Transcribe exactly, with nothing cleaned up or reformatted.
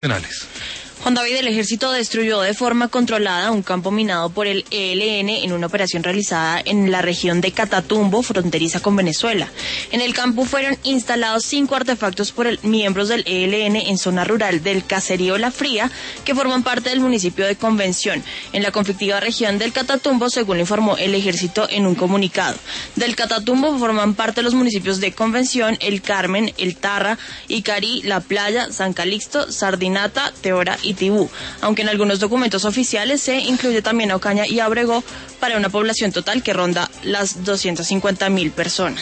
Nacionales. Juan David, el ejército destruyó de forma controlada un campo minado por el E L N en una operación realizada en la región de Catatumbo, fronteriza con Venezuela. En el campo fueron instalados cinco artefactos por el, miembros del E L N en zona rural del caserío La Fría, que forman parte del municipio de Convención, en la conflictiva región del Catatumbo, según lo informó el ejército en un comunicado. Del Catatumbo forman parte los municipios de Convención, El Carmen, El Tarra, Icarí, La Playa, San Calixto, Sardinata, Teora y Tibú, aunque en algunos documentos oficiales se incluye también a Ocaña y Abrego para una población total que ronda las doscientas cincuenta mil personas.